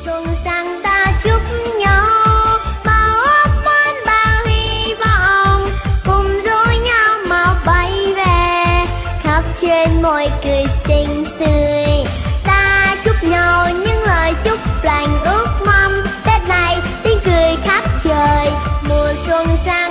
xuân sang ta chúc nhau bao ước muốn bao hy vọng, cùng rủ nhau mau bay về khắp trên môi cười xinh tươi. Ta chúc nhau những lời chúc lành ước mong, Tết này tiếng cười khắp trời mùa xuân sang.